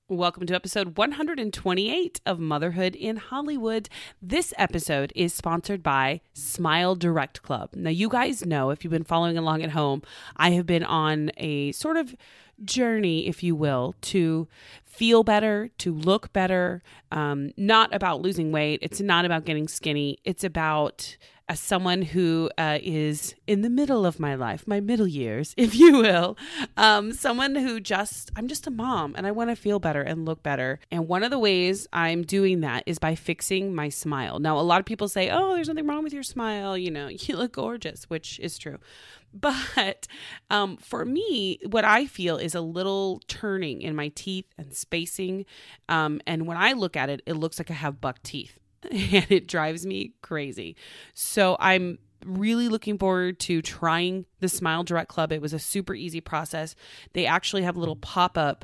Welcome to episode 128 of Motherhood in Hollywood. This episode is sponsored by Smile Direct Club. Now, you guys know, if you've been following along at home, I have been on a sort of journey, if you will, to feel better, to look better. Not about losing weight. It's not about getting skinny. It's about, as someone who is in the middle of my life, my middle years, if you will, someone who I'm just a mom and I want to feel better and look better. And one of the ways I'm doing that is by fixing my smile. Now, a lot of people say, oh, there's nothing wrong with your smile. You know, you look gorgeous, which is true. But for me, what I feel is a little turning in my teeth and spacing. And when I look at it, it looks like I have buck teeth. And it drives me crazy. So I'm really looking forward to trying the Smile Direct Club. It was a super easy process. They actually have little pop-up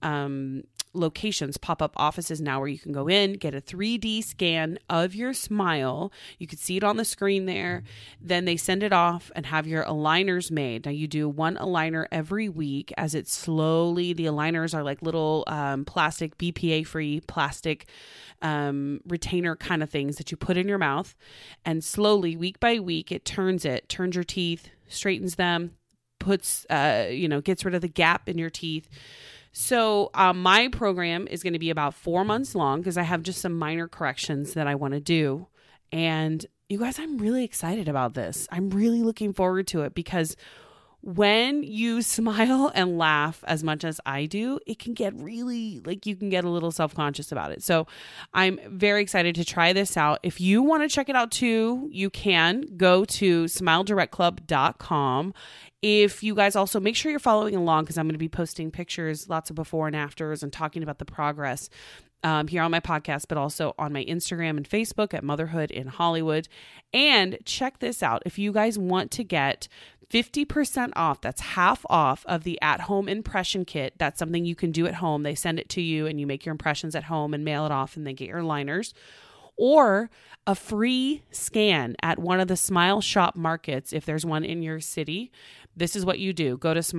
locations, pop-up offices now where you can go in, get a 3D scan of your smile. You can see it on the screen there. Then they send it off and have your aligners made. Now you do one aligner every week as it slowly, the aligners are like little plastic, BPA-free plastic retainer kind of things that you put in your mouth. And slowly, week by week, it turns your teeth, straightens them, gets rid of the gap in your teeth. So my program is going to be about 4 months long because I have just some minor corrections that I want to do. And you guys, I'm really excited about this. I'm really looking forward to it because when you smile and laugh as much as I do, it can get really, you can get a little self-conscious about it. So I'm very excited to try this out. If you want to check it out too, you can go to smiledirectclub.com. If you guys also make sure you're following along because I'm going to be posting pictures, lots of before and afters, and talking about the progress here on my podcast, but also on my Instagram and Facebook at Motherhood in Hollywood. And check this out. If you guys want to get 50% off, that's half off of the at-home impression kit. That's something you can do at home. They send it to you and you make your impressions at home and mail it off and then get your liners. Or a free scan at one of the Smile Shop markets if there's one in your city. This is what you do. Go to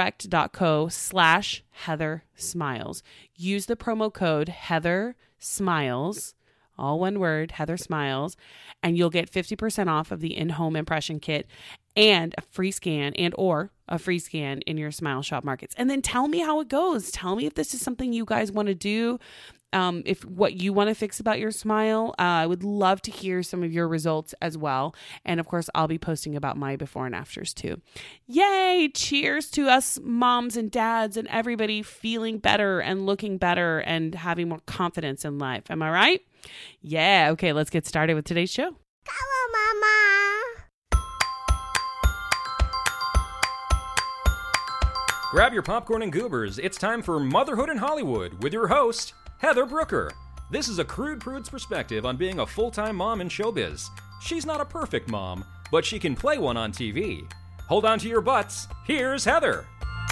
smiledirect.co/Heather Smiles. Use the promo code Heather Smiles, all one word, Heather Smiles, and you'll get 50% off of the in-home impression kit and a free scan or a free scan in your Smile Shop markets. And then tell me how it goes. Tell me if this is something you guys want to do. If what you want to fix about your smile, I would love to hear some of your results as well. And of course, I'll be posting about my before and afters too. Yay! Cheers to us moms and dads and everybody feeling better and looking better and having more confidence in life. Am I right? Yeah. Okay, let's get started with today's show. Come on, Mama. Grab your popcorn and goobers. It's time for Motherhood in Hollywood with your host, Heather Brooker. This is a crude prude's perspective on being a full-time mom in showbiz. She's not a perfect mom, but she can play one on TV. Hold on to your butts. Here's Heather.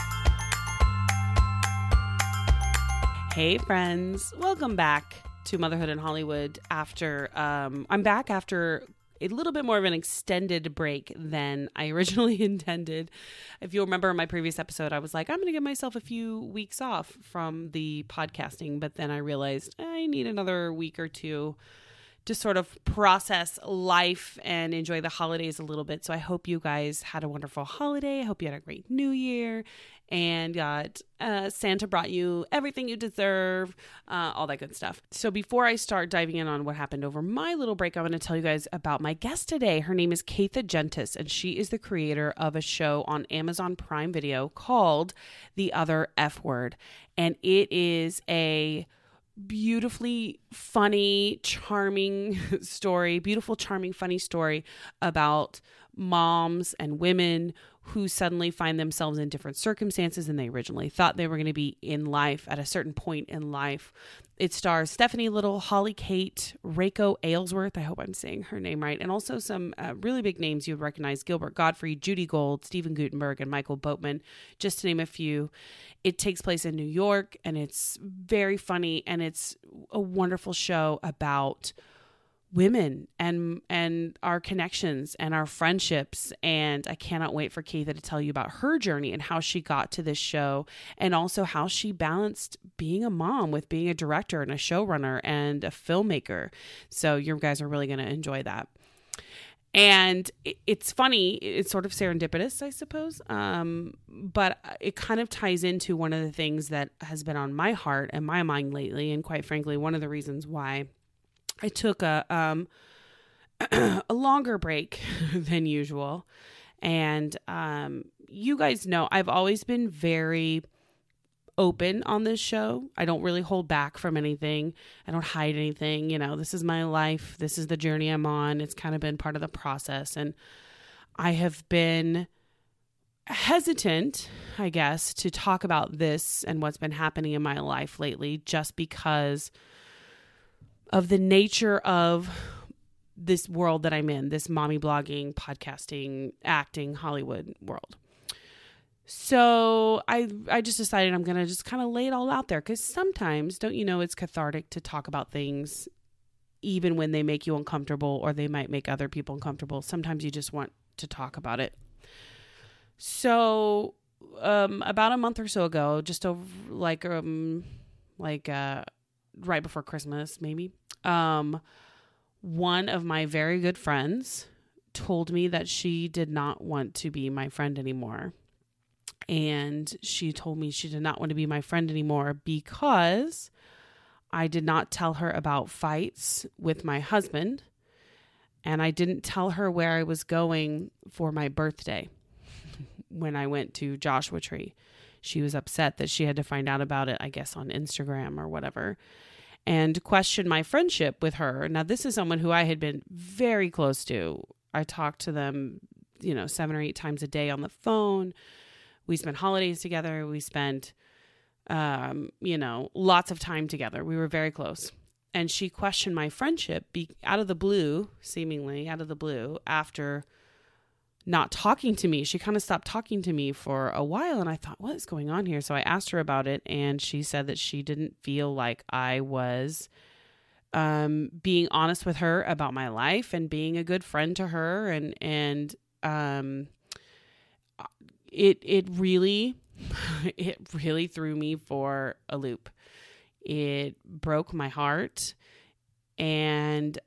Hey friends, welcome back to Motherhood in Hollywood. I'm back after a little bit more of an extended break than I originally intended. If you'll remember in my previous episode, I was like, I'm going to give myself a few weeks off from the podcasting, but then I realized I need another week or two to sort of process life and enjoy the holidays a little bit. So I hope you guys had a wonderful holiday. I hope you had a great new year and got Santa brought you everything you deserve, all that good stuff. So before I start diving in on what happened over my little break, I want to tell you guys about my guest today. Her name is Katha Gentis, and she is the creator of a show on Amazon Prime Video called The Other F Word. And it is a beautifully funny, charming story, beautiful, charming, funny story about moms and women who suddenly find themselves in different circumstances than they originally thought they were going to be in life at a certain point in life. It stars Stephanie Little, Holly Kate, Reiko Aylesworth, I hope I'm saying her name right, and also some really big names you would recognize: Gilbert Gottfried, Judy Gold, Stephen Guttenberg, and Michael Boatman, just to name a few. It takes place in New York, and it's very funny, and it's a wonderful show about women and our connections and our friendships. And I cannot wait for Keitha to tell you about her journey and how she got to this show, and also how she balanced being a mom with being a director and a showrunner and a filmmaker. So you guys are really going to enjoy that. And it's funny, it's sort of serendipitous, I suppose, but it kind of ties into one of the things that has been on my heart and my mind lately, and quite frankly, one of the reasons why I took a longer break than usual. And you guys know I've always been very open on this show. I don't really hold back from anything. I don't hide anything. You know, this is my life. This is the journey I'm on. It's kind of been part of the process. And I have been hesitant, I guess, to talk about this and what's been happening in my life lately, just because of the nature of this world that I'm in, this mommy blogging, podcasting, acting, Hollywood world. So I just decided I'm going to just kind of lay it all out there, because sometimes, don't you know, it's cathartic to talk about things even when they make you uncomfortable or they might make other people uncomfortable. Sometimes you just want to talk about it. So about a month or so ago, just over right before Christmas, maybe, one of my very good friends told me that she did not want to be my friend anymore. And she told me she did not want to be my friend anymore because I did not tell her about fights with my husband, and I didn't tell her where I was going for my birthday when I went to Joshua Tree. She was upset that she had to find out about it, I guess, on Instagram or whatever, and questioned my friendship with her. Now, this is someone who I had been very close to. I talked to them, 7 or 8 times a day on the phone. We spent holidays together. We spent, lots of time together. We were very close. And she questioned my friendship out of the blue, seemingly out of the blue, after not talking to me. She kind of stopped talking to me for a while, and I thought, what is going on here? So I asked her about it, and she said that she didn't feel like I was being honest with her about my life and being a good friend to her, and it really threw me for a loop. It broke my heart. And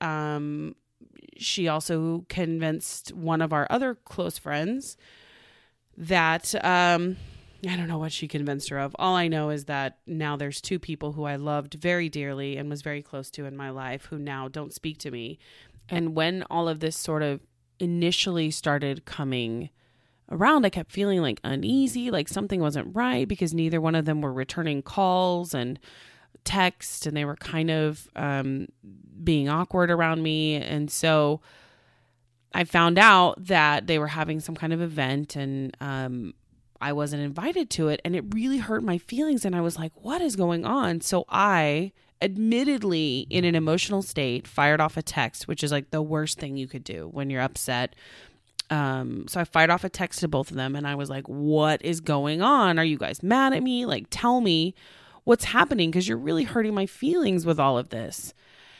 she also convinced one of our other close friends that I don't know what she convinced her of. All I know is that now there's 2 people who I loved very dearly and was very close to in my life who now don't speak to me. And when all of this sort of initially started coming around, I kept feeling like uneasy, like something wasn't right, because neither one of them were returning calls and texts, and they were kind of being awkward around me. And so I found out that they were having some kind of event, and I wasn't invited to it, and it really hurt my feelings. And I was like, what is going on? So I, admittedly in an emotional state, fired off a text, which is like the worst thing you could do when you're upset. So I fired off a text to both of them, and I was like, what is going on? Are you guys mad at me? Like, tell me what's happening, because you're really hurting my feelings with all of this.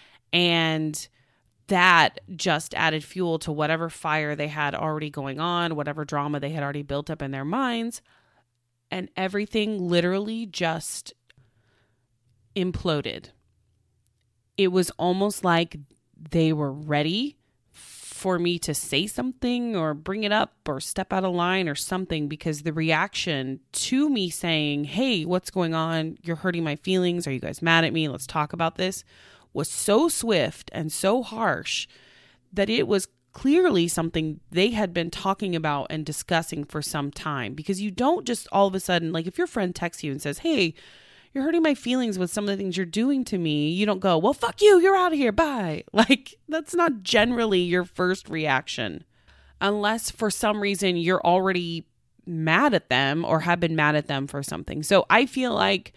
And that just added fuel to whatever fire they had already going on, whatever drama they had already built up in their minds. And everything literally just imploded. It was almost like they were ready for me to say something or bring it up or step out of line or something, because the reaction to me saying, hey, what's going on? You're hurting my feelings. Are you guys mad at me? Let's talk about this, was so swift and so harsh that it was clearly something they had been talking about and discussing for some time. Because you don't just all of a sudden, like if your friend texts you and says, hey, you're hurting my feelings with some of the things you're doing to me, you don't go, well, fuck you, you're out of here, bye. Like, that's not generally your first reaction, unless for some reason you're already mad at them or have been mad at them for something. So I feel like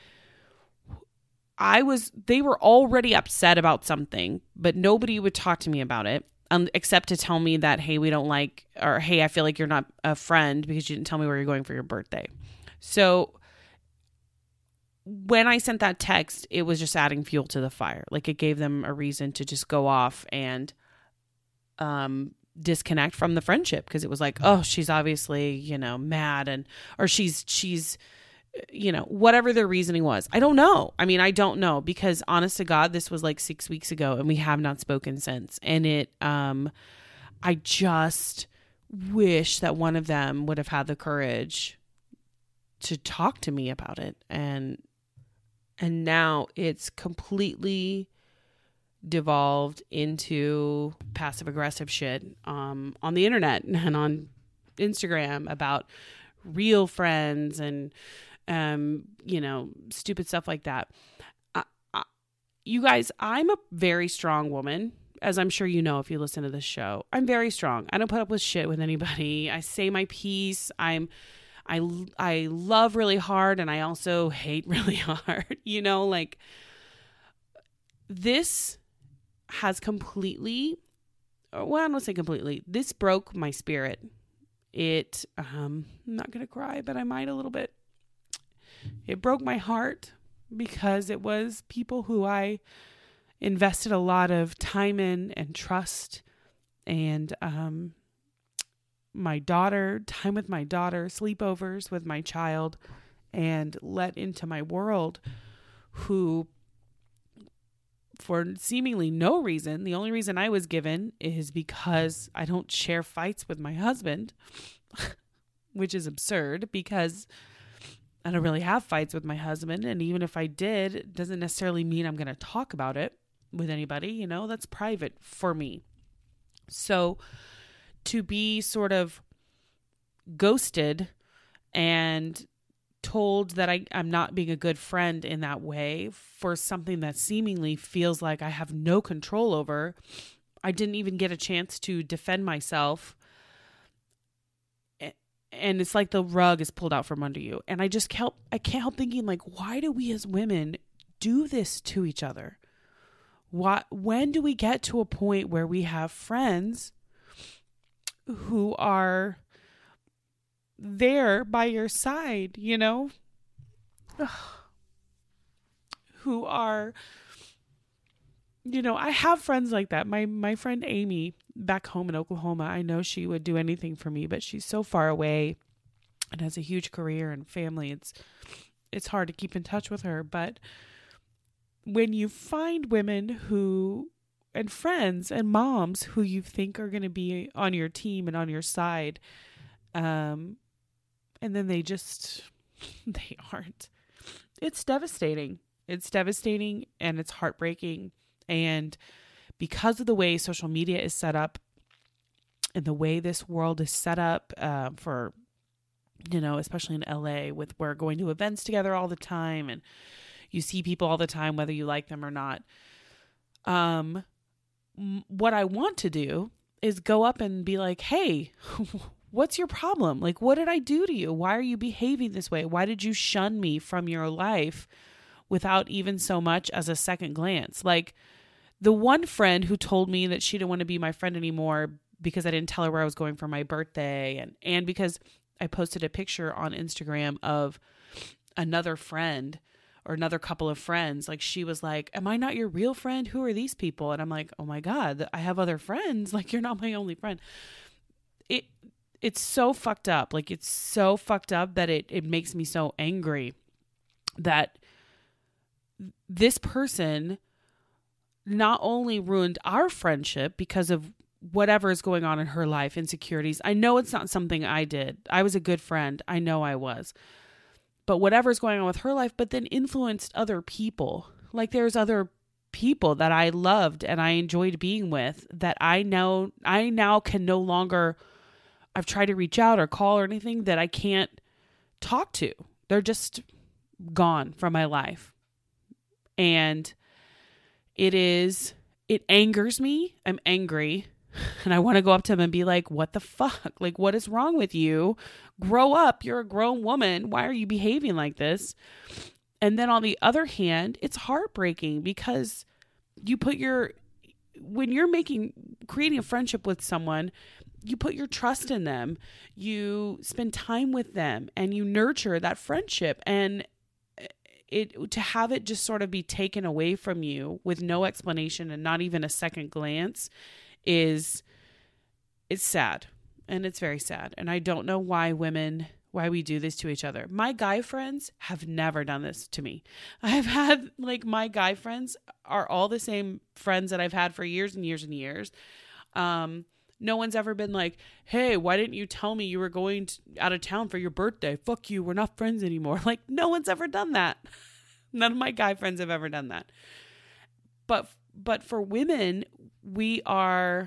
they were already upset about something, but nobody would talk to me about it, except to tell me that, hey, we don't like, or hey, I feel like you're not a friend because you didn't tell me where you're going for your birthday. So when I sent that text, it was just adding fuel to the fire. Like, it gave them a reason to just go off and disconnect from the friendship, because it was like, oh, she's obviously, you know, mad, or she's you know, whatever their reasoning was. I don't know. I mean, I don't know, because honest to God, this was like 6 weeks ago and we have not spoken since. And I just wish that one of them would have had the courage to talk to me about it. And now it's completely devolved into passive aggressive shit on the internet and on Instagram about real friends and you know, stupid stuff like that. You guys, I'm a very strong woman, as I'm sure you know if you listen to this show. I'm very strong. I don't put up with shit with anybody. I say my piece. I love really hard, and I also hate really hard. You know, like, this has completely, well, I don't say completely, this broke my spirit. I'm not going to cry, but I might a little bit. It broke my heart because it was people who I invested a lot of time in and trust, and my daughter, time with my daughter, sleepovers with my child, and let into my world, who, for seemingly no reason, the only reason I was given is because I don't share fights with my husband, which is absurd because I don't really have fights with my husband. And even if I did, it doesn't necessarily mean I'm going to talk about it with anybody. You know, that's private for me. So to be sort of ghosted and told that I'm not being a good friend in that way for something that seemingly feels like I have no control over, I didn't even get a chance to defend myself. And it's like the rug is pulled out from under you. And I can't help thinking, like, why do we as women do this to each other? When do we get to a point where we have friends who are there by your side, you know? Who are, you know, I have friends like that. My friend Amy back home in Oklahoma, I know she would do anything for me, but she's so far away and has a huge career and family. It's hard to keep in touch with her. But when you find women and friends and moms who you think are going to be on your team and on your side, and then they aren't, it's devastating. It's devastating and it's heartbreaking. And because of the way social media is set up and the way this world is set up for, you know, especially in LA, with we're going to events together all the time and you see people all the time, whether you like them or not. What I want to do is go up and be like, hey, what's your problem? Like, what did I do to you? Why are you behaving this way? Why did you shun me from your life without even so much as a second glance? Like, the one friend who told me that she didn't want to be my friend anymore because I didn't tell her where I was going for my birthday, and because I posted a picture on Instagram of another friend or another couple of friends, like, she was like, am I not your real friend? Who are these people? And I'm like, oh my God, I have other friends. Like, you're not my only friend. It's so fucked up. Like, it's so fucked up that it makes me so angry that this person not only ruined our friendship because of whatever is going on in her life, insecurities. I know it's not something I did. I was a good friend. I know I was. But whatever's going on with her life, but then influenced other people. Like, there's other people that I loved and I enjoyed being with that I now can no longer, I've tried to reach out or call or anything, that I can't talk to. They're just gone from my life. And it angers me. I'm angry. And I want to go up to them and be like, what the fuck? Like, what is wrong with you? Grow up. You're a grown woman. Why are you behaving like this? And then on the other hand, it's heartbreaking because when you're creating a friendship with someone, you put your trust in them, you spend time with them, and you nurture that friendship. And to have it just sort of be taken away from you with no explanation and not even a second glance it's sad. And it's very sad. And I don't know why we do this to each other. My guy friends have never done this to me. I've had, like, my guy friends are all the same friends that I've had for years and years and years. No one's ever been like, hey, why didn't you tell me you were going out of town for your birthday? Fuck you. We're not friends anymore. Like, no one's ever done that. None of my guy friends have ever done that. But for women, we're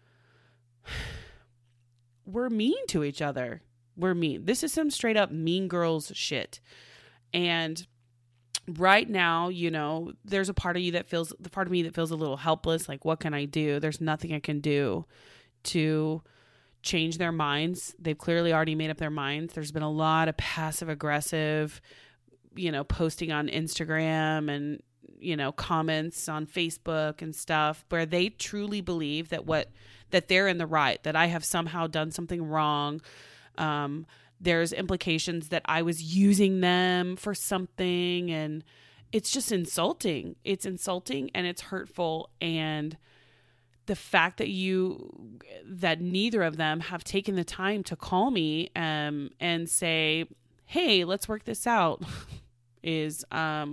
mean to each other. We're mean. This is some straight up mean girls shit. And right now, you know, there's a part of me that feels a little helpless. Like, what can I do? There's nothing I can do to change their minds. They've clearly already made up their minds. There's been a lot of passive aggressive, you know, posting on Instagram and, you know, comments on Facebook and stuff where they truly believe that they're in the right, that I have somehow done something wrong. There's implications that I was using them for something, and it's just insulting. It's insulting and it's hurtful. And the fact that neither of them have taken the time to call me, and say, hey, let's work this out is,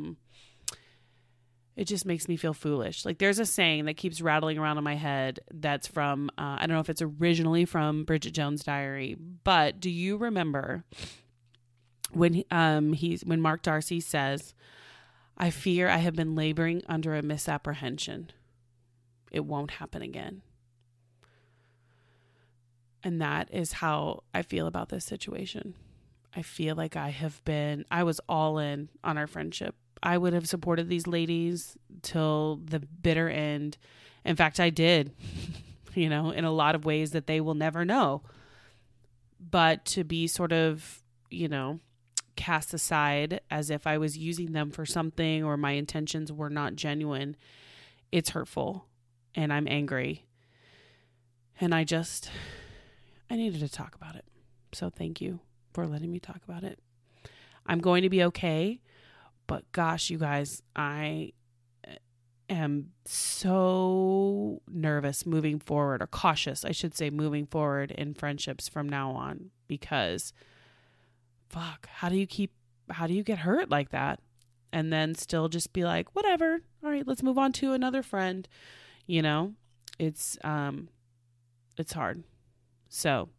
it just makes me feel foolish. Like, there's a saying that keeps rattling around in my head that's from, I don't know if it's originally from Bridget Jones' Diary, but do you remember when Mark Darcy says, I fear I have been laboring under a misapprehension. It won't happen again. And that is how I feel about this situation. I feel like I was all in on our friendship. I would have supported these ladies till the bitter end. In fact, I did, you know, in a lot of ways that they will never know. But to be sort of, you know, cast aside as if I was using them for something or my intentions were not genuine, it's hurtful and I'm angry. And I needed to talk about it. So thank you for letting me talk about it. I'm going to be okay. But gosh, you guys, I am so nervous moving forward, or cautious, I should say, moving forward in friendships from now on, because fuck, how do you get hurt like that? And then still just be like, whatever. All right, let's move on to another friend. You know, it's hard. So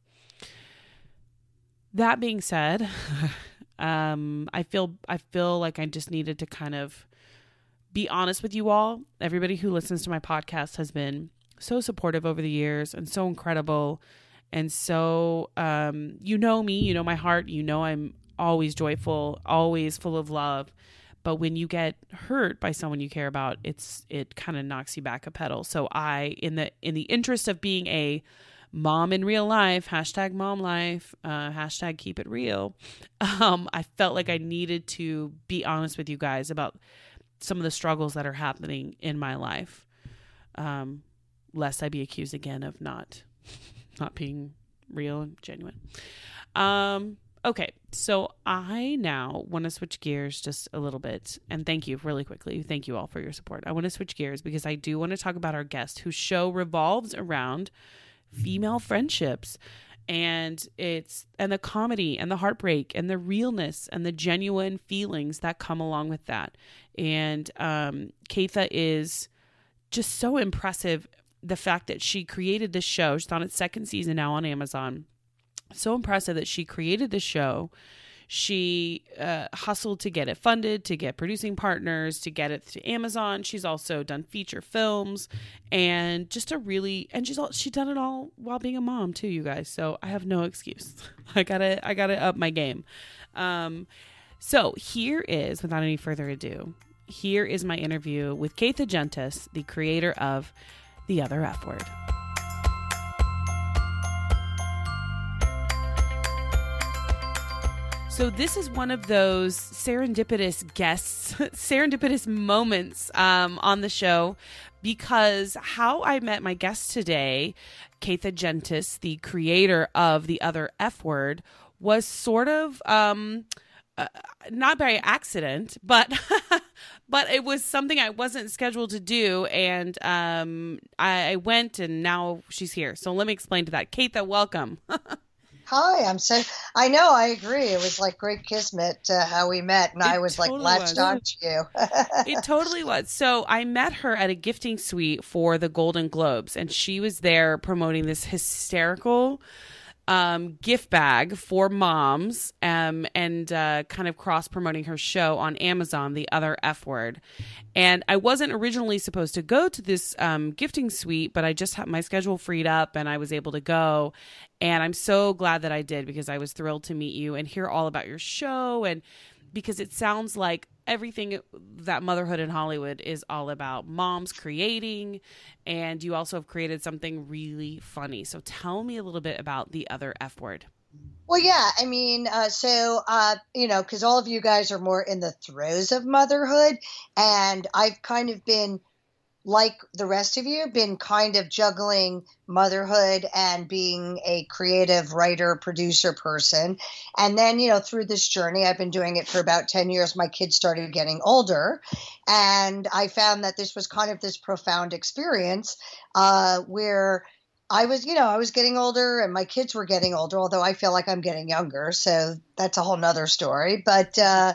that being said, I feel like I just needed to kind of be honest with you all. Everybody who listens to my podcast has been so supportive over the years and so incredible. And so, you know me, you know my heart, you know, I'm always joyful, always full of love. But when you get hurt by someone you care about, it kind of knocks you back a pedal. So in the interest of being a mom in real life, hashtag mom life, hashtag keep it real, I felt like I needed to be honest with you guys about some of the struggles that are happening in my life, lest I be accused again of not being real and genuine. Okay, so I now want to switch gears just a little bit, and thank you really quickly. Thank you all for your support. I want to switch gears because I do want to talk about our guest, whose show revolves around female friendships, and the comedy and the heartbreak and the realness and the genuine feelings that come along with that. And Keitha is just so impressive. The fact that she created this show, she's on its second season now on Amazon. So impressive that she created this show. She hustled to get it funded, to get producing partners, to get it to Amazon. She's also done feature films, and she's done it all while being a mom too, you guys. So I have no excuse. I gotta up my game. So here is, without any further ado, here is my interview with Keitha Gentis, the creator of The Other F Word. So this is one of those serendipitous moments on the show, because how I met my guest today, Keitha Gentis, the creator of The Other F Word, was sort of not by accident, but but it was something I wasn't scheduled to do, and I went, and now she's here. So let me explain to that. Keitha, welcome. Hi, I know, I agree. It was like great kismet how we met, and I was totally like latched onto you. It totally was. So I met her at a gifting suite for the Golden Globes, and she was there promoting this hysterical gift bag for moms, and kind of cross promoting her show on Amazon, The Other F Word. And I wasn't originally supposed to go to this gifting suite, but I just had my schedule freed up and I was able to go. And I'm so glad that I did, because I was thrilled to meet you and hear all about your show, and because it sounds like everything that Motherhood in Hollywood is all about moms creating, and you also have created something really funny. So tell me a little bit about The Other F Word. Well, yeah, I mean, because all of you guys are more in the throes of motherhood, and I've kind of been, like the rest of you, been kind of juggling motherhood and being a creative writer, producer person. And then, through this journey, I've been doing it for about 10 years. My kids started getting older, and I found that this was kind of this profound experience where I was getting older and my kids were getting older, although I feel like I'm getting younger. So that's a whole nother story. But,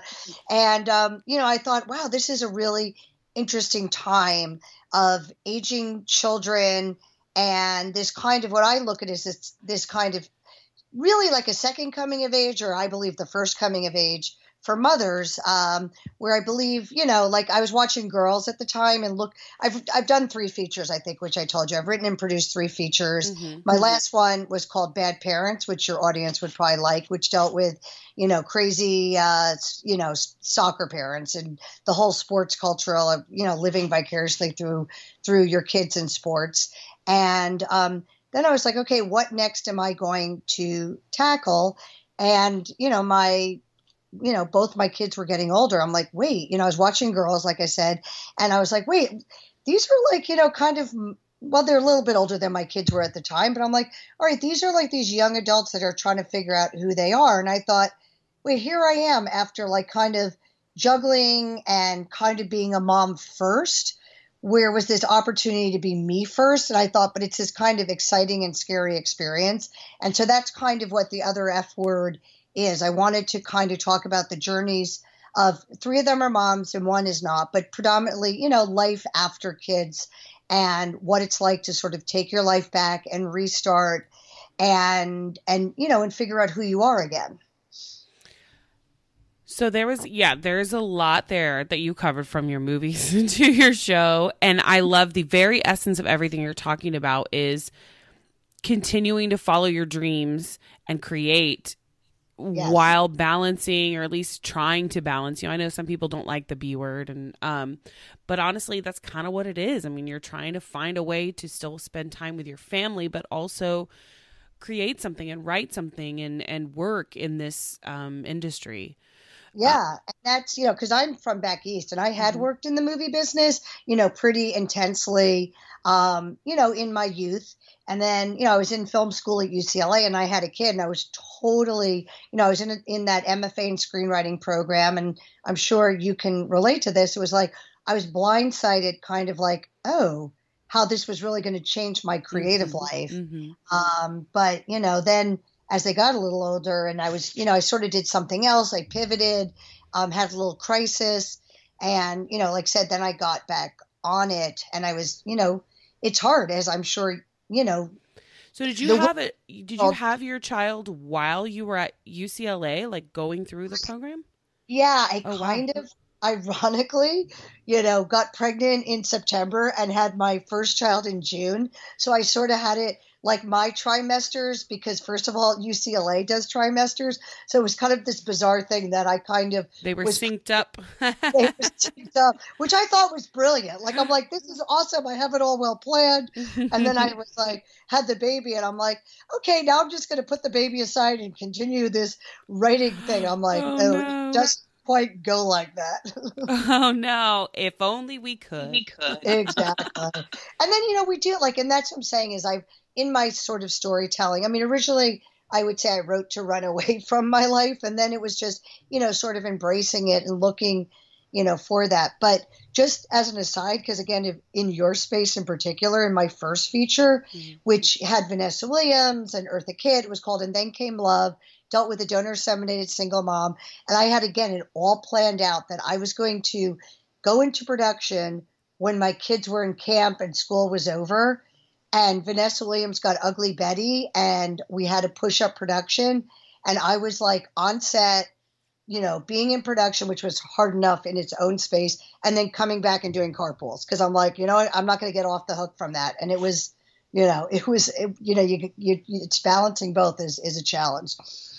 I thought, wow, this is a really interesting time of aging children, and this kind of, what I look at is this kind of really like a second coming of age, or I believe the first coming of age for mothers, where I believe, like I was watching Girls at the time, and look, I've done 3 features, I think, which I told you. I've written and produced 3 features. Mm-hmm. My last one was called Bad Parents, which your audience would probably like, which dealt with, crazy, soccer parents and the whole sports culture of, living vicariously through your kids in sports. And then I was like, okay, what next am I going to tackle? And, both my kids were getting older. I'm like, wait, I was watching Girls, like I said, and I was like, wait, these are like, kind of, well, they're a little bit older than my kids were at the time, but I'm like, all right, these are like these young adults that are trying to figure out who they are. And I thought, wait, here I am after like kind of juggling and kind of being a mom first, where was this opportunity to be me first. And I thought, but it's this kind of exciting and scary experience. And so that's kind of what The Other F Word is. I wanted to kind of talk about the journeys of 3 of them are moms and 1 is not, but predominantly, life after kids and what it's like to sort of take your life back and restart and figure out who you are again. So there's a lot there that you covered from your movies to your show. And I love the very essence of everything you're talking about is continuing to follow your dreams and create. Yes. While balancing, or at least trying to balance, I know some people don't like the B word, and but honestly, that's kind of what it is. I mean, you're trying to find a way to still spend time with your family, but also create something and write something and work in this industry. Yeah, and that's, because I'm from back east, and I had worked in the movie business, pretty intensely, in my youth. And then, I was in film school at UCLA, and I had a kid, and I was totally, I was in that MFA in screenwriting program, and I'm sure you can relate to this. It was like I was blindsided, kind of like, oh, how this was really going to change my creative life. Mm-hmm. But, then as they got a little older, and I was, I sort of did something else. I pivoted, had a little crisis, and, like I said, then I got back on it, and I was, it's hard, as I'm sure. So did you have it? Did you have your child while you were at UCLA, like going through the program? Yeah, I kind of ironically, got pregnant in September and had my first child in June. So I sort of had it like my trimesters, because first of all, UCLA does trimesters. So it was kind of this bizarre thing that I kind of They were synced up. They were synced up, which I thought was brilliant. Like, I'm like, this is awesome. I have it all well planned. And then I was like, had the baby, and I'm like, okay, now I'm just going to put the baby aside and continue this writing thing. I'm like, no. It doesn't quite go like that. Oh no, if only we could. Exactly. And then, we do, like, and that's what I'm saying is in my sort of storytelling, I mean, originally I would say I wrote to run away from my life. And then it was just, sort of embracing it and looking, for that. But just as an aside, because again, in your space in particular, in my first feature, which had Vanessa Williams and Eartha Kitt, it was called And Then Came Love, dealt with a donor-disseminated single mom. And I had, again, it all planned out that I was going to go into production when my kids were in camp and school was over. And Vanessa Williams got Ugly Betty, and we had to push up production. And I was like on set, being in production, which was hard enough in its own space, and then coming back and doing carpools. Because I'm like, I'm not going to get off the hook from that. And it was, it's balancing both is a challenge.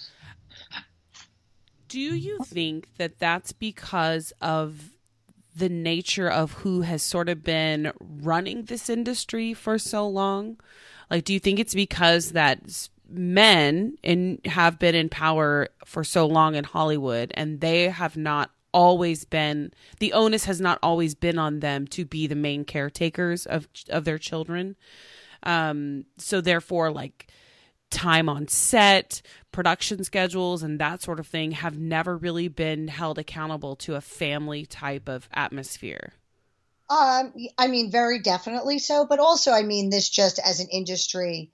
Do you think that that's because of the nature of who has sort of been running this industry for so long? Like, do you think it's because that men have been in power for so long in Hollywood, and they have not always been, the onus has not always been on them to be the main caretakers of their children? So therefore, like, time on set, production schedules, and that sort of thing have never really been held accountable to a family type of atmosphere. I mean, very definitely so. But also, I mean, this just as an industry,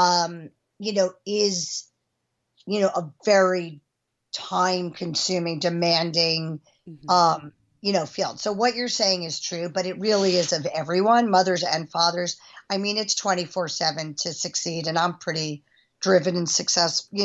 is, a very time consuming, demanding, field. So what you're saying is true, but it really is of everyone, mothers and fathers. I mean, it's 24/7 to succeed, and I'm pretty driven and successful,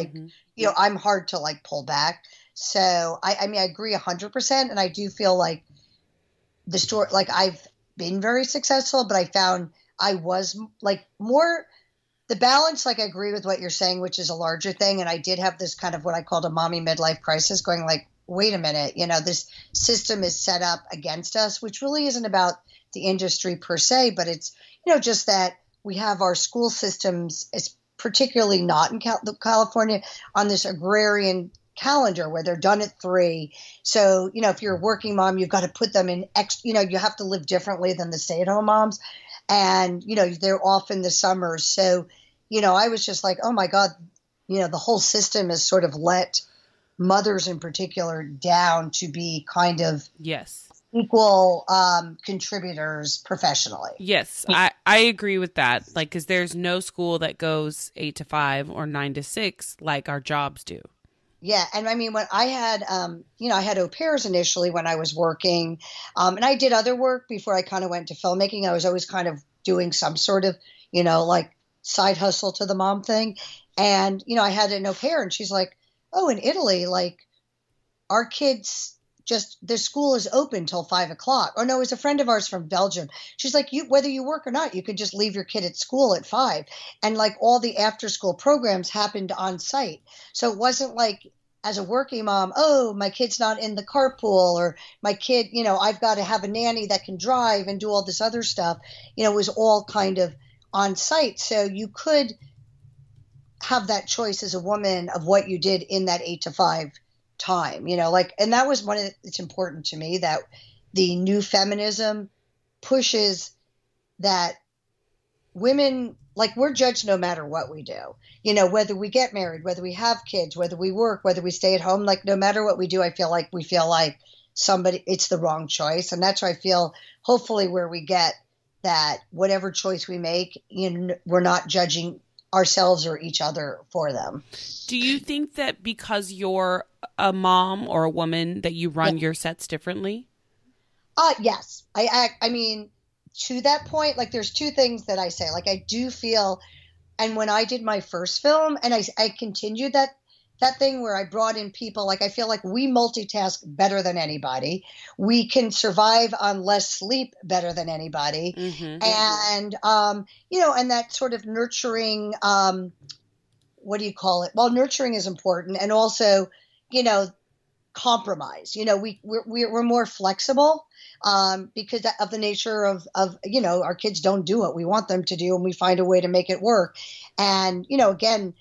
I'm hard to like pull back. So I mean, I agree 100%. And I do feel like the story, like I've been very successful, but I found I was like more the balance. Like I agree with what you're saying, which is a larger thing. And I did have this kind of what I called a mommy midlife crisis going like, wait a minute, this system is set up against us, which really isn't about the industry per se, but it's, just that we have our school systems, particularly not in California, on this agrarian calendar where they're done at 3. So, if you're a working mom, you've got to put them in you have to live differently than the stay-at-home moms. And, they're off in the summers. So, I was just like, oh my God, the whole system has sort of let mothers in particular down to be kind of equal contributors professionally. Yes, I agree with that. Like, because there's no school that goes 8 to 5 or 9 to 6 like our jobs do. Yeah. And I mean, when I had, I had au pairs initially when I was working, and I did other work before I kind of went to filmmaking. I was always kind of doing some sort of, like side hustle to the mom thing. And, I had an au pair, and she's like, oh, in Italy, like our kids their school is open till 5 o'clock. Or no, it was a friend of ours from Belgium. She's like, whether you work or not, you could just leave your kid at school at 5. And like all the after school programs happened on site. So it wasn't like as a working mom, oh, my kid's not in the carpool, or my kid, I've got to have a nanny that can drive and do all this other stuff. It was all kind of on site. So you could have that choice as a woman of what you did in that 8 to 5 time, and that was it's important to me that the new feminism pushes that women, like we're judged no matter what we do, whether we get married, whether we have kids, whether we work, whether we stay at home, like no matter what we do, I feel like we feel like it's the wrong choice. And that's why I feel hopefully where we get that whatever choice we make, we're not judging ourselves or each other for them. Do you think that because you're a mom or a woman that you run your sets differently? Yes. I mean, to that point, like there's two things that I say. Like I do feel, and when I did my first film, and I continued that thing where I brought in people, like I feel like we multitask better than anybody. We can survive on less sleep better than anybody. Mm-hmm. And, and that sort of nurturing, what do you call it? Well, nurturing is important. And also, compromise, we're more flexible, because of the nature of, our kids don't do what we want them to do, and we find a way to make it work. And, again,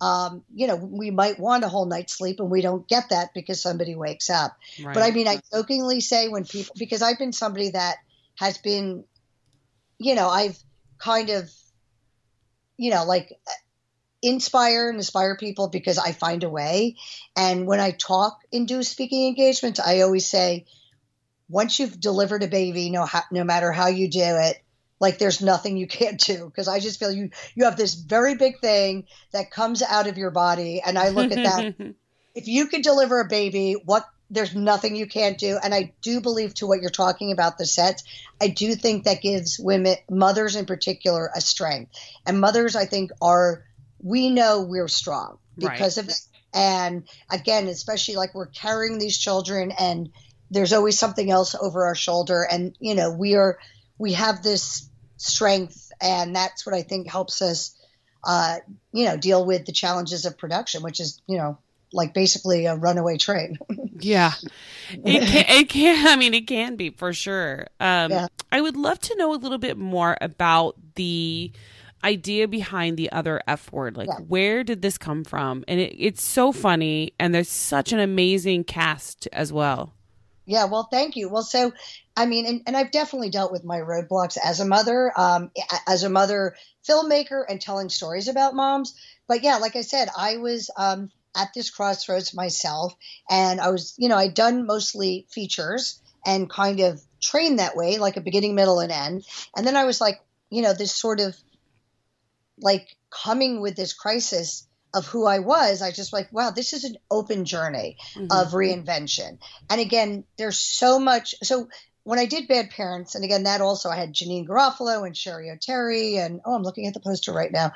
we might want a whole night's sleep and we don't get that because somebody wakes up. Right. But I mean, I jokingly say when people, because I've been somebody that has been, I've kind of, like inspire and inspire people because I find a way. And when I talk and do speaking engagements, I always say, once you've delivered a baby, no matter how you do it, like there's nothing you can't do. Because I just feel you have this very big thing that comes out of your body. And I look at that. If you could deliver a baby, there's nothing you can't do. And I do believe to what you're talking about, the sets, I do think that gives women, mothers in particular, a strength. And mothers, I think, we know we're strong because of it. And again, especially like we're carrying these children and there's always something else over our shoulder. And, you know, we have this strength, and that's what I think helps us, you know, deal with the challenges of production, which is, you know, like basically a runaway train. Yeah, it can be for sure. I would love to know a little bit more about the idea behind the other F word. Like, where did this come from? And it's so funny, and there's such an amazing cast as well. Yeah, well, thank you. Well, so, I mean, and I've definitely dealt with my roadblocks as a mother filmmaker and telling stories about moms. But yeah, like I said, I was at this crossroads myself, and I was, you know, I'd done mostly features and kind of trained that way, like a beginning, middle, and end. And then I was like, you know, this sort of like coming with this crisis of who I was. I just like, wow, this is an open journey of reinvention. And again, there's so much. So when I did Bad Parents, and again, that also I had Janine Garofalo and Sherry O'Terry, and I'm looking at the poster right now,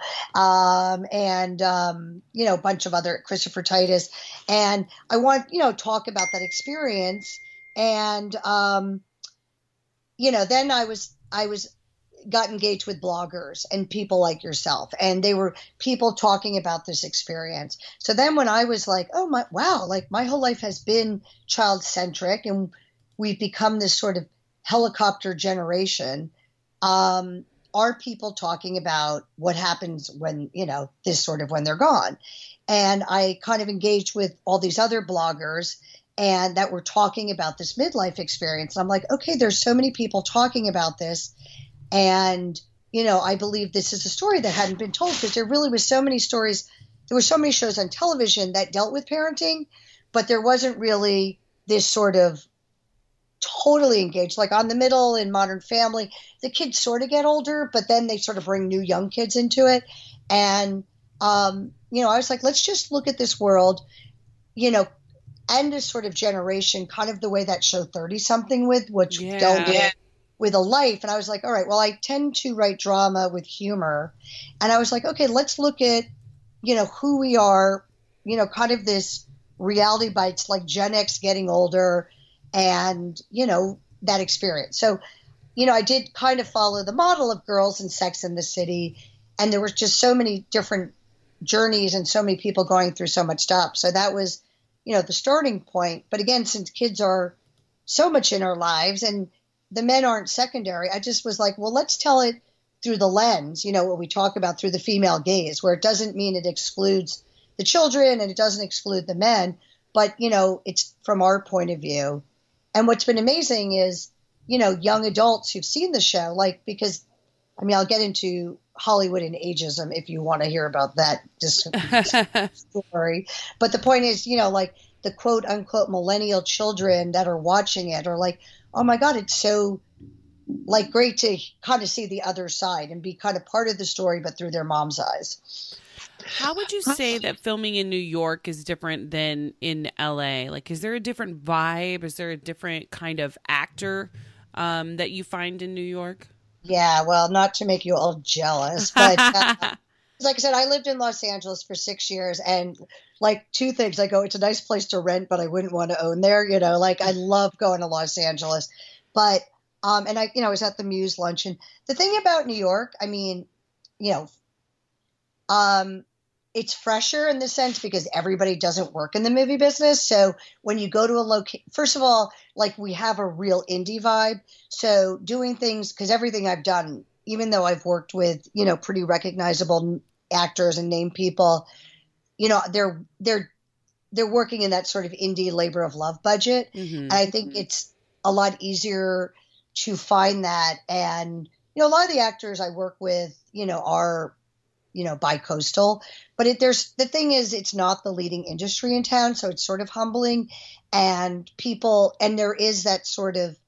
you know, a bunch of other, Christopher Titus, and I want, you know, talk about that experience. And you know, then I got engaged with bloggers and people like yourself, and they were people talking about this experience. So then when I was like, oh my, wow, like my whole life has been child centric, and we've become this sort of helicopter generation. Are people talking about what happens when, you know, this sort of when they're gone? And I kind of engaged with all these other bloggers and that were talking about this midlife experience. And I'm like, okay, there's so many people talking about this. And, you know, I believe this is a story that hadn't been told, because there really was so many stories. There were so many shows on television that dealt with parenting, but there wasn't really this sort of totally engaged, like on The Middle and Modern Family. The kids sort of get older, but then they sort of bring new young kids into it. And, you know, I was like, let's just look at this world, you know, and this sort of generation, kind of the way that show 30 something with, which don't get with a life. And I was like, all right, well, I tend to write drama with humor. And I was like, okay, let's look at, you know, who we are, you know, kind of this reality bites, like Gen X getting older, and, you know, that experience. So, you know, I did kind of follow the model of Girls and Sex and the City, and there were just so many different journeys and so many people going through so much stuff. So that was, you know, the starting point. But again, since kids are so much in our lives and the men aren't secondary, I just was like, well, let's tell it through the lens, you know, what we talk about through the female gaze, where it doesn't mean it excludes the children and it doesn't exclude the men, but, you know, it's from our point of view. And what's been amazing is, you know, young adults who've seen the show, like, because, I mean, I'll get into Hollywood and ageism if you want to hear about that story. But the point is, you know, like the quote unquote millennial children that are watching it are like, oh my God, it's so like great to kind of see the other side and be kind of part of the story, but through their mom's eyes. How would you say that filming in New York is different than in LA? Like, is there a different vibe? Is there a different kind of actor that you find in New York? Yeah, well, not to make you all jealous, but like I said, I lived in Los Angeles for 6 years, and like two things. I go, it's a nice place to rent, but I wouldn't want to own there. You know, like I love going to Los Angeles, but and I, you know, I was at the Muse luncheon. The thing about New York, I mean, you know, it's fresher in the sense because everybody doesn't work in the movie business. So when you go to a location, first of all, like we have a real indie vibe. So doing things, because everything I've done, even though I've worked with, you know, pretty recognizable actors and name people, you know, they're working in that sort of indie labor of love budget. Mm-hmm. And I think it's a lot easier to find that. And, you know, a lot of the actors I work with, you know, are, bi-coastal, but the thing is, it's not the leading industry in town. So it's sort of humbling, and there is that sort of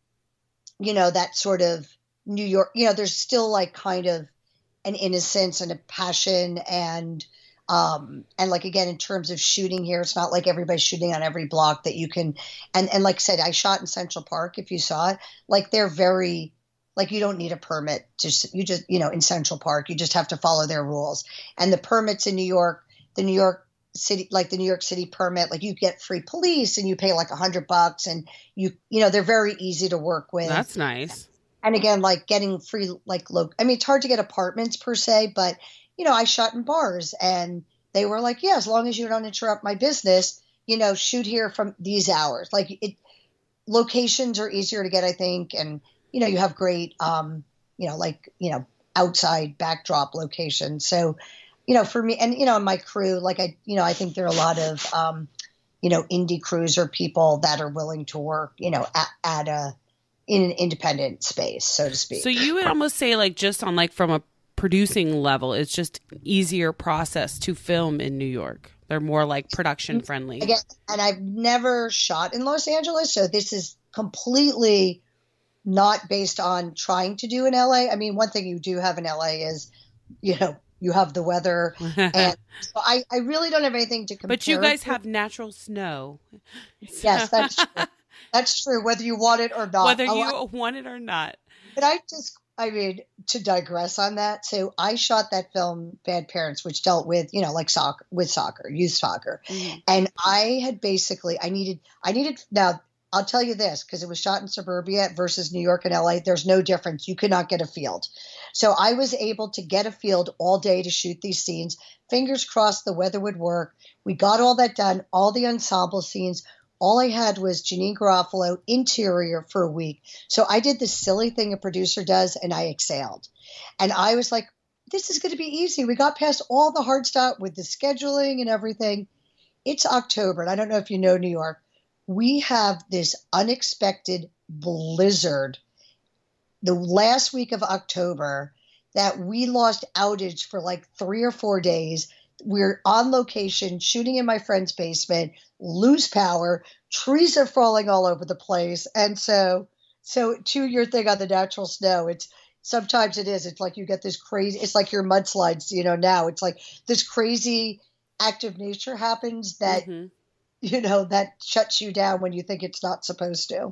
New York, there's still like kind of an innocence and a passion and like, again, in terms of shooting here, it's not like everybody's shooting on every block that you can. And like I said, I shot in Central Park. If you saw it, like they're very, like you don't need a permit in Central Park, you just have to follow their rules. And the permits in New York, the New York City permit, like you get free police and you pay like $100 and they're very easy to work with. That's nice. And again, like getting free, it's hard to get apartments per se, but I shot in bars and they were like, yeah, as long as you don't interrupt my business, shoot here from these hours. Like locations are easier to get, I think. And, you have great, outside backdrop locations. So, for me and, my crew, like I think there are a lot of, indie crews or people that are willing to work, in an independent space, so to speak. So you would almost say like just on like from a producing level, it's just easier process to film in New York. They're more like production friendly. Again, and I've never shot in Los Angeles, so this is completely not based on trying to do in LA. I mean, one thing you do have in LA is, you have the weather, and so I really don't have anything to compare. But you guys have natural snow. Yes, that's true. That's true, whether you want it or not. Whether you want it or not. But to digress on that. So I shot that film, Bad Parents, which dealt with, soccer, youth soccer. Mm-hmm. And I had I needed, now I'll tell you this, because it was shot in suburbia versus New York and LA. There's no difference. You could not get a field. So I was able to get a field all day to shoot these scenes. Fingers crossed the weather would work. We got all that done, all the ensemble scenes. All I had was Janeane Garofalo interior for a week. So I did this silly thing a producer does, and I exhaled. And I was like, this is going to be easy. We got past all the hard stuff with the scheduling and everything. It's October, and I don't know if you know New York. We have this unexpected blizzard the last week of October that we lost outage for like 3 or 4 days. We're on location shooting in my friend's basement, lose power, trees are falling all over the place. And so to your thing on the natural snow, sometimes it's like you get this crazy, it's like your mudslides, now it's like this crazy act of nature happens that, that shuts you down when you think it's not supposed to.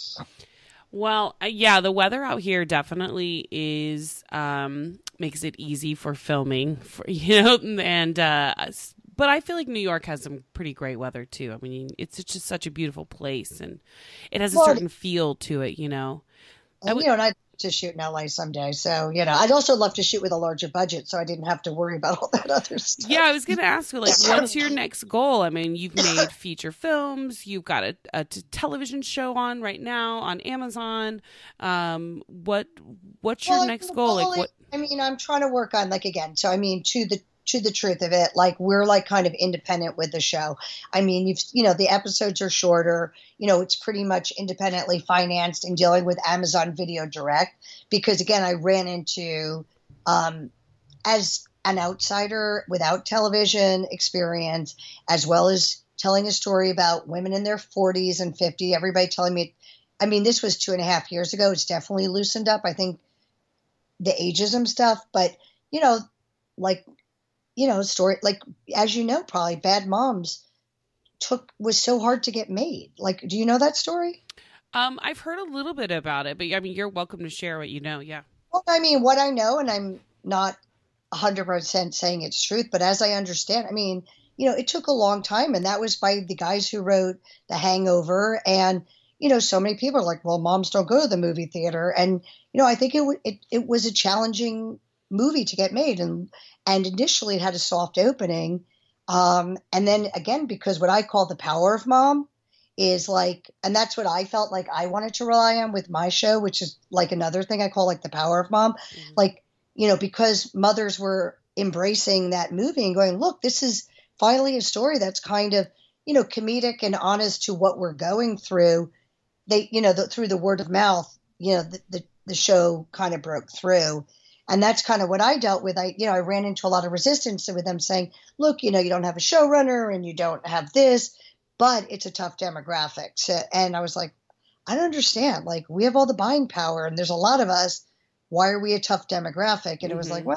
Well, yeah, the weather out here definitely is makes it easy for filming, and but I feel like New York has some pretty great weather too. I mean, it's just such a beautiful place, and it has a certain feel to it, And I'd to shoot in LA someday. So, I'd also love to shoot with a larger budget so I didn't have to worry about all that other stuff. Yeah, I was going to ask you, what's your next goal? I mean, you've made feature films. You've got a television show on right now on Amazon. What's your next goal? I'm trying to work on, to the truth of it, we're kind of independent with the show. I mean, the episodes are shorter, it's pretty much independently financed and dealing with Amazon Video Direct, because again, I ran into, as an outsider without television experience, as well as telling a story about women in their 40s and 50, everybody telling me, this was 2.5 years ago. It's definitely loosened up. I think the ageism stuff, but story, as probably Bad Moms was so hard to get made. Do you know that story? I've heard a little bit about it, but you're welcome to share what you know. Yeah. Well, what I know, and I'm not 100% saying it's truth, but as I understand, it took a long time, and that was by the guys who wrote The Hangover. And, so many people are like, well, moms don't go to the movie theater. And, I think it was a challenging movie to get made. And initially it had a soft opening. And then again, because what I call the power of mom is and that's what I felt like I wanted to rely on with my show, which is another thing I call the power of mom. Mm-hmm. Because mothers were embracing that movie and going, look, this is finally a story that's kind of, comedic and honest to what we're going through. They, through the word of mouth, the show kind of broke through. And that's kind of what I dealt with. I ran into a lot of resistance with them saying, look, you don't have a showrunner and you don't have this, but it's a tough demographic. So, and I was like, I don't understand. Like, we have all the buying power and there's a lot of us. Why are we a tough demographic? And it was like, well,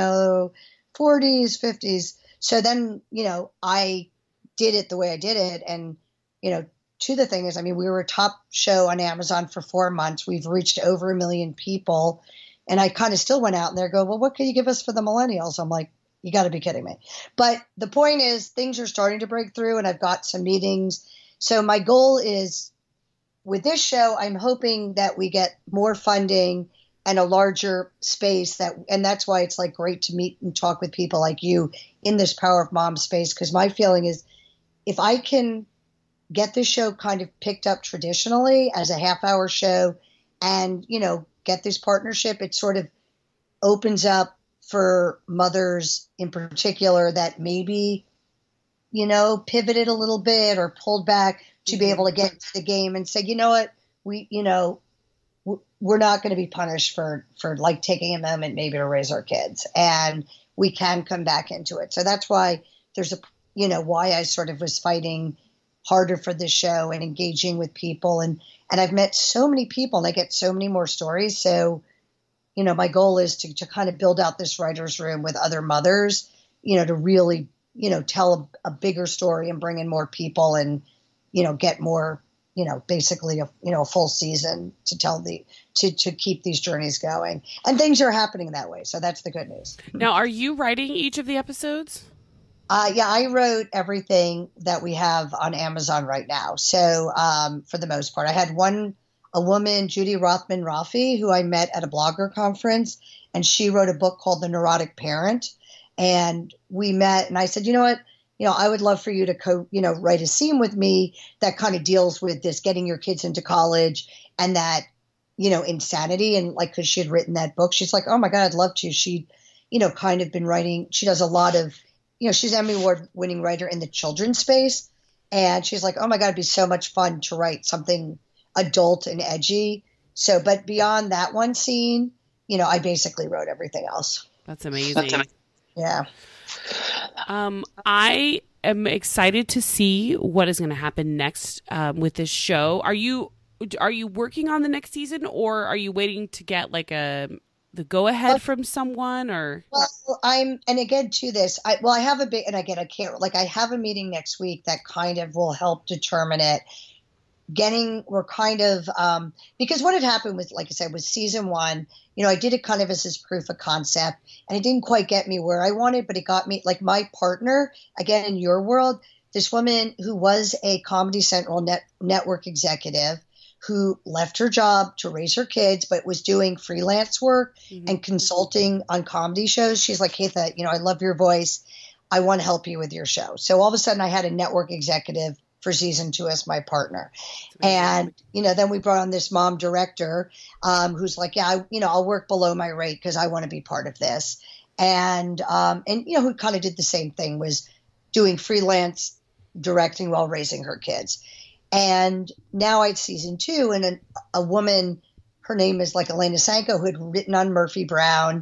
40s, 50s. So then, I did it the way I did it. And, to the thing is, we were a top show on Amazon for 4 months. We've reached over 1 million people. And I kind of still went out and there go, well, what can you give us for the millennials? I'm like, you got to be kidding me. But the point is, things are starting to break through and I've got some meetings. So my goal is with this show, I'm hoping that we get more funding and a larger space and that's why it's like great to meet and talk with people like you in this Power of Mom space. Because my feeling is if I can get this show kind of picked up traditionally as a half-hour show and, get this partnership, it sort of opens up for mothers in particular that maybe, pivoted a little bit or pulled back to be able to get into the game and say, you know what, we're not going to be punished for like taking a moment maybe to raise our kids, and we can come back into it. So that's why there's why I sort of was fighting harder for this show and engaging with people. And I've met so many people and I get so many more stories. So, my goal is to kind of build out this writer's room with other mothers, to really, tell a bigger story and bring in more people and, get more, basically a full season to tell to keep these journeys going. And things are happening that way. So that's the good news. Now, are you writing each of the episodes? Yeah, I wrote everything that we have on Amazon right now. So for the most part, I had a woman, Judy Rothman Rafi, who I met at a blogger conference, and she wrote a book called The Neurotic Parent. And we met, and I said, you know what, I would love for you to write a scene with me that kind of deals with this, getting your kids into college and that, insanity. And like, cause she had written that book, she's like, oh my God, I'd love to. She, kind of been writing, she does a lot of, she's an Emmy Award winning writer in the children's space. And she's like, oh my God, it'd be so much fun to write something adult and edgy. So, but beyond that one scene, I basically wrote everything else. That's amazing. Yeah. I am excited to see what is going to happen next with this show. Are you working on the next season, or are you waiting to get like the go ahead from someone? Or and again to this, I have a bit, and again, I have a meeting next week that kind of will help determine it. We're kind of, because what had happened with, like I said, was season 1, I did it kind of as this proof of concept, and it didn't quite get me where I wanted, but it got me, like my partner, again, in your world, this woman who was a Comedy Central network executive who left her job to raise her kids, but was doing freelance work and consulting on comedy shows. She's like, hey, I love your voice. I want to help you with your show. So all of a sudden I had a network executive for season 2 as my partner. And, then we brought on this mom director who's like, yeah, I'll work below my rate because I want to be part of this. And who kind of did the same thing, was doing freelance directing while raising her kids. And now it's season 2, and a woman, her name is like Elena Sanko, who had written on Murphy Brown,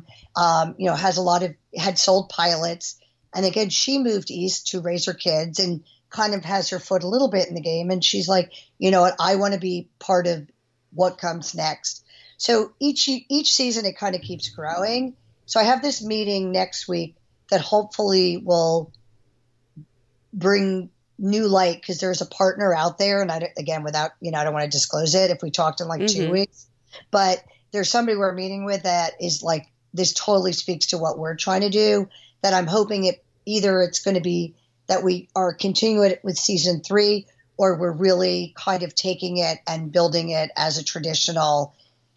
had sold pilots. And again, she moved east to raise her kids and kind of has her foot a little bit in the game. And she's like, you know what, I want to be part of what comes next. So each season, it kind of keeps growing. So I have this meeting next week that hopefully will bring new light, because there's a partner out there, and I don't want to disclose it if we talked in like 2 weeks, but there's somebody we're meeting with that is like, this totally speaks to what we're trying to do, that I'm hoping it's going to be that we are continuing it with season 3, or we're really kind of taking it and building it as a traditional,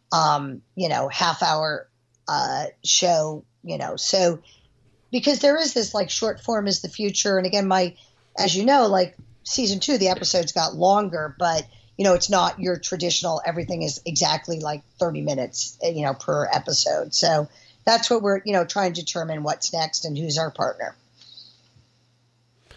half-hour show, so because there is this like short form is the future. And again, as you know, like season 2, the episodes got longer, but it's not your traditional, everything is exactly like 30 minutes, per episode. So that's what we're, trying to determine what's next and who's our partner.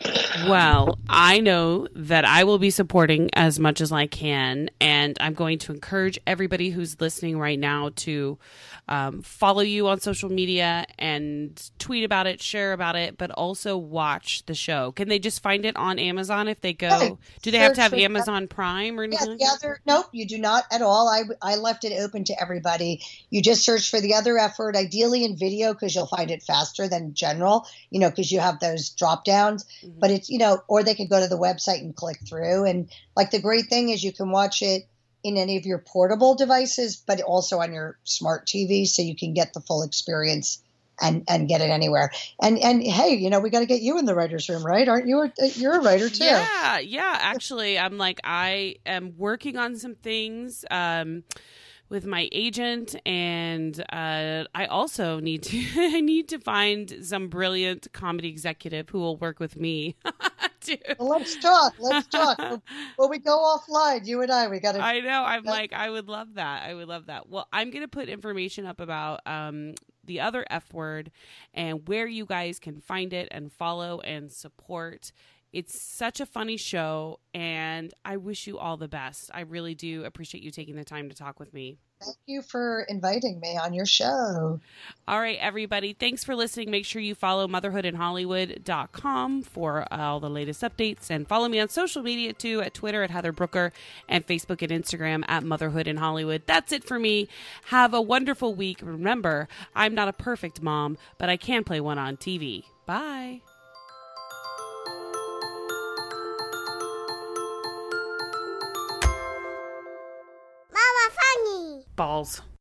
Well, I know that I will be supporting as much as I can, and I'm going to encourage everybody who's listening right now to follow you on social media and tweet about it, share about it, but also watch the show. Can they just find it on Amazon if they go? Yeah, Do they have to have search for- Amazon Prime or anything? Yeah, nope, you do not at all. I left it open to everybody. You just search for The Other Effort, ideally in video because you'll find it faster than general, because you have those drop downs. Mm-hmm. But it's, or they could go to the website and click through. And like the great thing is you can watch it in any of your portable devices, but also on your smart TV, so you can get the full experience and get it anywhere. And hey, we got to get you in the writer's room, right? Aren't you? You're a writer too. Yeah. Actually, I am working on some things with my agent, and I also need to find some brilliant comedy executive who will work with me. Well, let's talk. Well, we go offline, you and I. We got to. I know. I would love that. Well, I'm going to put information up about The Other F Word and where you guys can find it and follow and support. It's such a funny show, and I wish you all the best. I really do appreciate you taking the time to talk with me. Thank you for inviting me on your show. All right, everybody. Thanks for listening. Make sure you follow motherhoodinhollywood.com for all the latest updates, and follow me on social media too, at Twitter at Heather Brooker and Facebook and Instagram at Motherhood in Hollywood. That's it for me. Have a wonderful week. Remember, I'm not a perfect mom, but I can play one on TV. Bye. Mama funny. Balls.